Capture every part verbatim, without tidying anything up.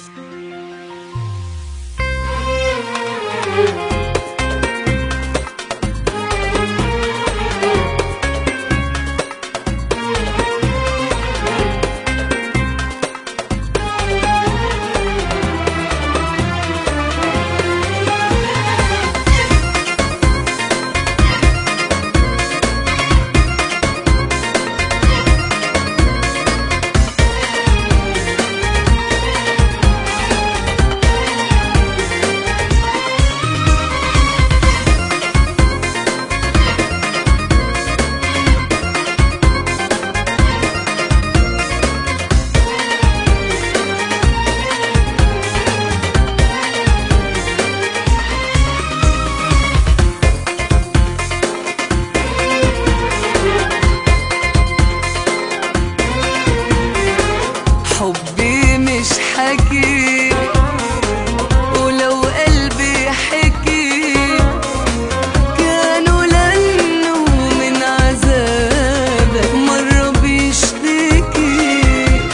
حبي مش حكي، ولو قلبي حكي كانوا لنه من عذابك مرة بيشتكي.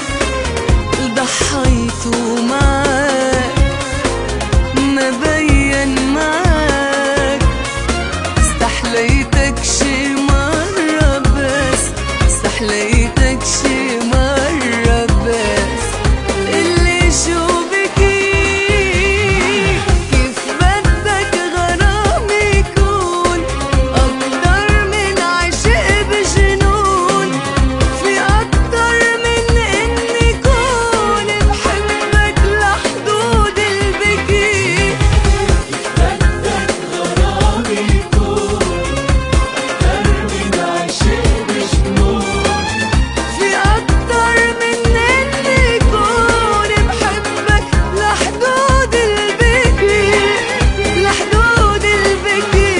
ضحيت معاك ما بين معاك، استحليتك شي مرة بس، استحليتك شي مرة بس. اللي شو بكي كيف بدك غرامي يكون أكتر من عشق بجنون؟ في أكتر من إني كون بحبك لحدود البكي. كيف بدك غرامي يكون أكتر من عشق بجنون؟ في أكتر من إني كون بحبك لحدود البكي، لحدود البكي،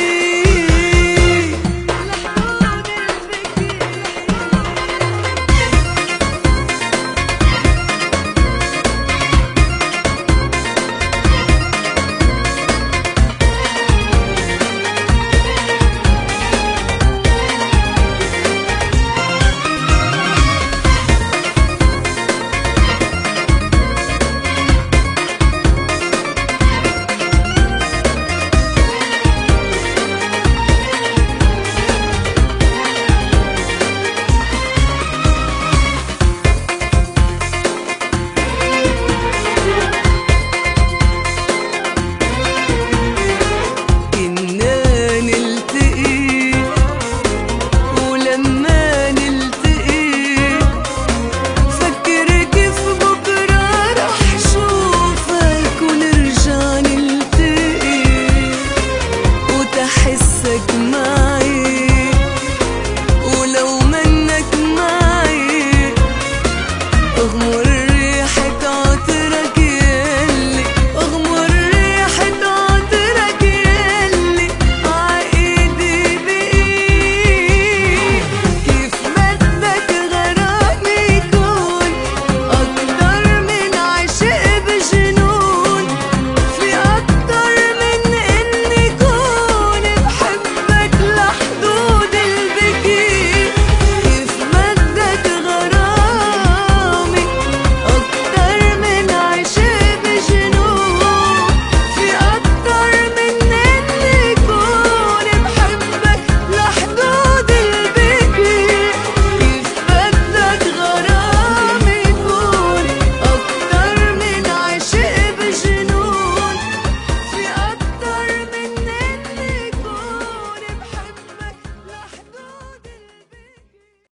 لحدود كنا نلتقي، ولما نلتقي فكر كيف بكرة رح شوفك ونرجع نلتقي، وتحسك معي ولو منك معي اغمر